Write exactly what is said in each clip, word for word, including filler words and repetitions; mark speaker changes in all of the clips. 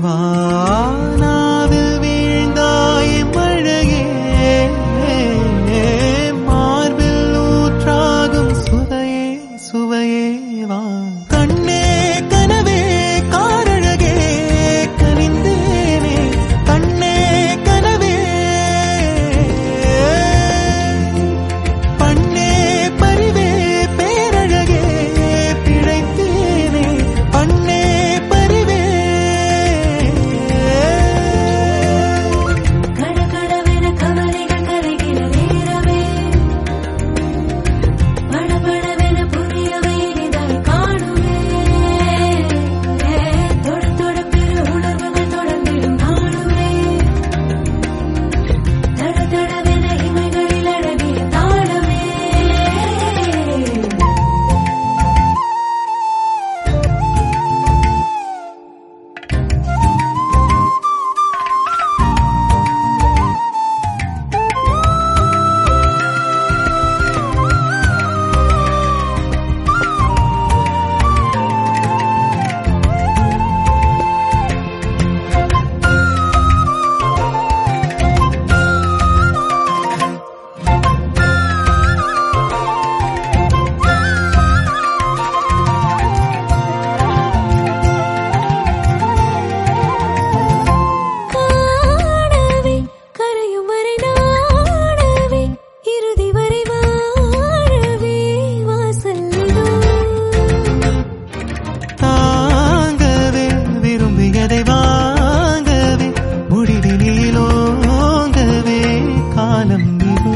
Speaker 1: வானாவில் வீழ்ந்தாய் மழையே, மார்பில் ஊற்றாகும் சுவையே சுவையே வா. கண்ணே கனவே காரழகே கனிந்தேனே, கண்ணே கனவே பண்ணே பரிவே பேரழகே பிழைத்தேனே, பண்ணே பரிவே.
Speaker 2: கடகடவென கவலைகள் கரைகிற நேரமே, படபடவென புதியவை இனிதாய் காணுமே, தொட தொட பெரு உணர்வுகள் தொடர்ந்திடும் நாளுமே, தட தடவென இமைகளில் அழகிய தாளமே. காணவே கரையும் வரை நாடவே, இறுதி வரை வாழவே வாசல் இதோ.
Speaker 1: தாங்கவே விரும்பியதை வாங்கவே, முடிவிலோங்கவே காலம் இதோ.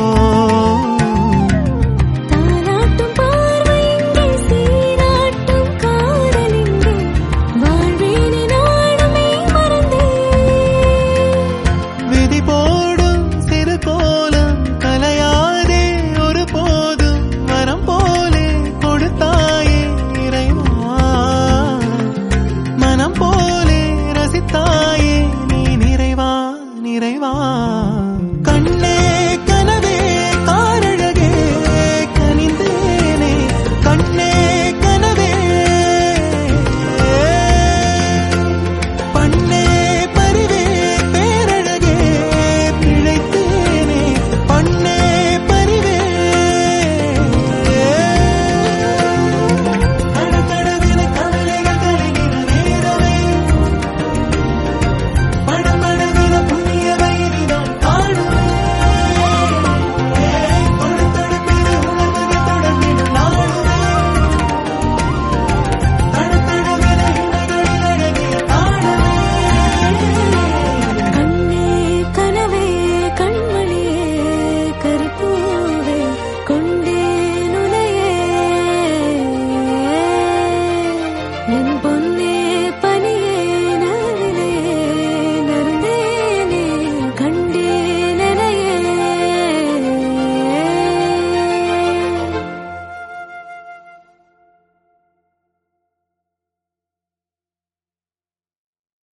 Speaker 2: தாலாட்டும் பார்வை இங்கே, சீராட்டும் காதல் இங்கே, வாழ்வேனே நாளுமே மறந்தேன்.
Speaker 1: விதி போடும் சிறு கோலம் கலையாதே ஒரு போதும், வரம் போலே கொடுத்தாயே இறைவா, மனம் போலே ரசித்தாயே நீ நிறைவா நிறைவா.